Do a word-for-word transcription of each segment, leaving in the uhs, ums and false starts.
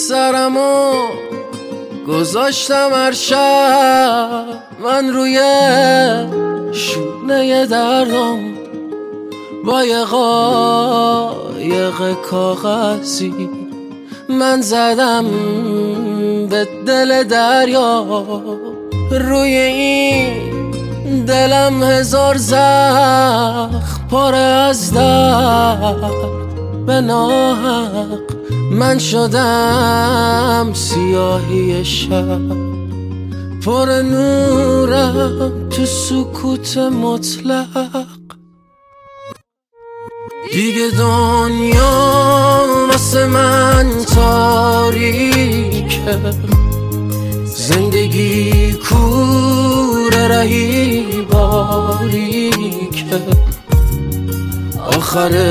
سرمو گذاشتم هر شب من روی شونه دردم با یه قایق کاغذی من زدم به دل دریا. روی این دلم هزار زخم پاره از درد به ناحق من شدم سیاهی شب پر نورم تو سکوت مطلق. دیگه دنیا واسه من تاریکه، زندگی کوره رهی باریکه، آخر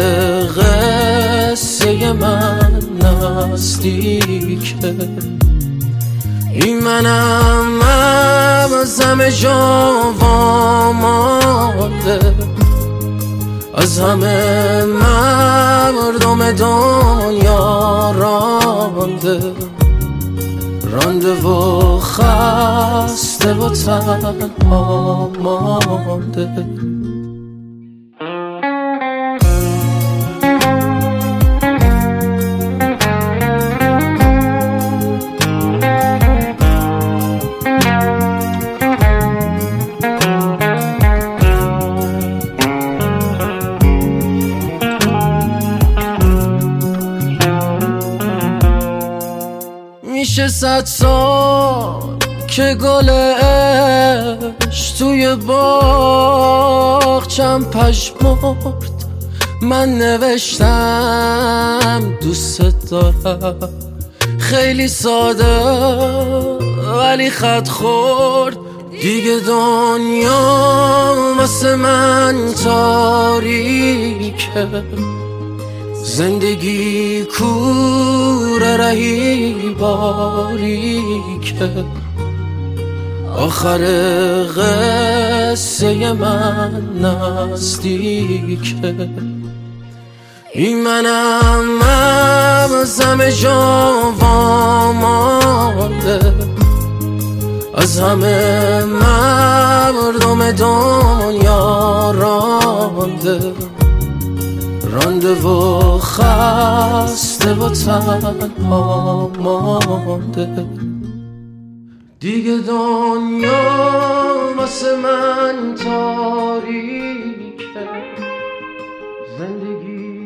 قصه من نزدیکه. این منم از همه جا وامانده، از همه مردم دنیا رانده رانده و خسته و تنها مانده. میشه صد سال که گلش توی باغچم پژمرد، من نوشتم دوست دارم، خیلی ساده ولی خط خورد. دیگه دنیا واسه من تاریکه، زندگی کوره رهی باریکه، آخر قصه من نزدیکه. این منم از همه جا وامانده، از همه مردم دنیا رانده رانده و خسته و تنها مانده. دیگه دنیا واسه من تاریکه، زندگی